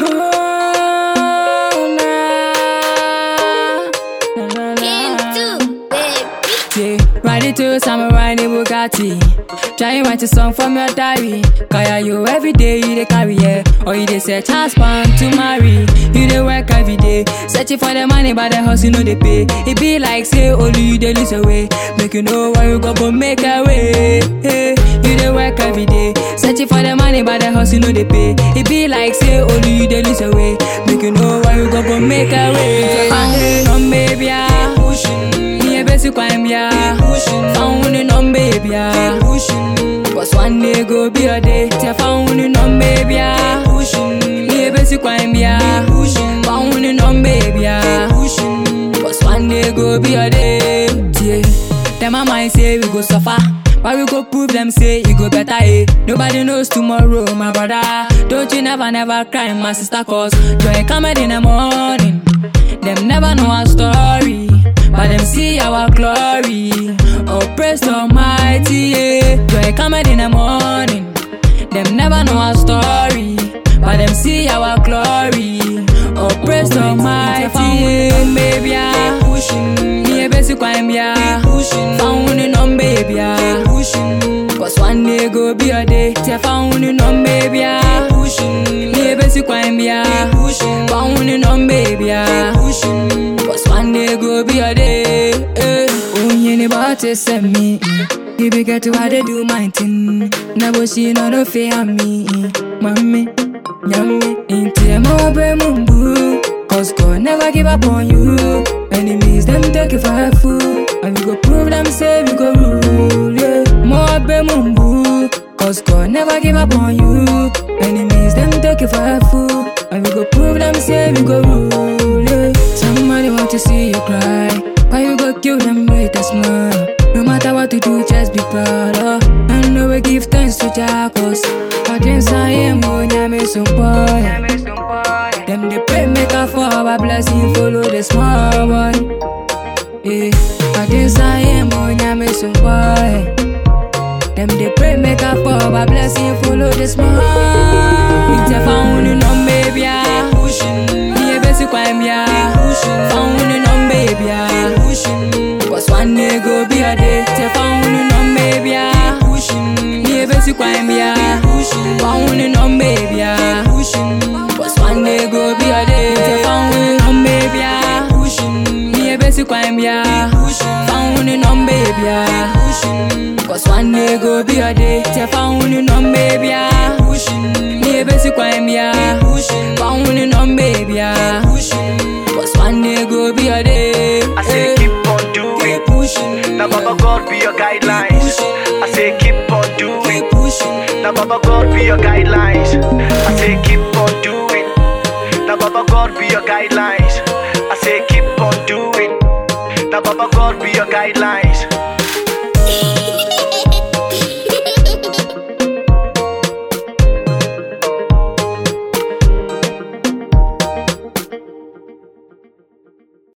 Ride to Samurai in Bugatti. Try and write a song from your diary. Kaya you every day you dey carry, yeah. Or you dey search husband to marry. You dey work every day, searching for the money, but the house you know they pay. It be like say only you dey lose away. Make you know where you go, but make a way. Hey, you dey work every day, searching for the money, but the house you know they pay. It be like say only you dey lose away. Make you know where you go, but make a way. Come baby, yeah. Basic crime, yeah. Found in on baby, yeah. Cause one day go be a day. Found in on baby, yeah. Basic crime, yeah. Found in on baby, yeah. Cause one day go be a day. Yeah. Them my mind say we go suffer, but we go prove them say it go better, eh. Nobody knows tomorrow, my brother. Don't you never cry, my sister. Cause joy coming in the morning. Them never know our story, but them see our glory. Oh, praise the Almighty, yeah. Joy coming in the morning. Them never know our story, but them see our glory. Oh, praise the Almighty, yeah. Baby, yeah. Me a basic crime, yeah. Found in on baby, yeah. Cause one day go be a day. Found in on baby, yeah. Me a basic crime, yeah. Found in on baby, yeah. Cause one day go be a day. Oh, you never to send me. You be get to how they do my thing. Never see no fear me. Mommy, yummy. Into your mobile mumbu. Cause God never give up on you. Enemies them take you for a fool. And we go prove them say we go rule, yeah. Mobile mumbu. Cause God never give up on you. Enemies them take you for a fool. And we go prove them say we go rule, yeah. Somebody want to see you cry, but you go kill them with a smile. No matter what you do, just be proud of. And know we give thanks to Jacos. But inside him, oh, nyame some boy. Them they pray make a fall, but blessing follow the small boy. Yeah, but inside him, oh, nyame some boy. Them they pray make a fall, but blessing follow the small. It's a found in on baby, yeah. Me a basic crime, yeah. Found in on baby, yeah. Cause one day go be a day. Found in on baby, yeah. Me a basic crime, yeah. Found in on baby, yeah. Cause one day go be a day. Found in on baby, yeah. Me a basic crime, yeah. Found in on baby, yeah. Cause one day go be a day. Found in on baby, yeah. Me a basic crime, yeah. Found in on baby, yeah. Cause one day go be a day. I say keep on doing. Now Baba God be your guidelines. I say keep on doing. Now Baba God be your guidelines. I say keep on doing. Now Baba God be your guidelines. I say keep on doing. Now Baba God be your guidelines.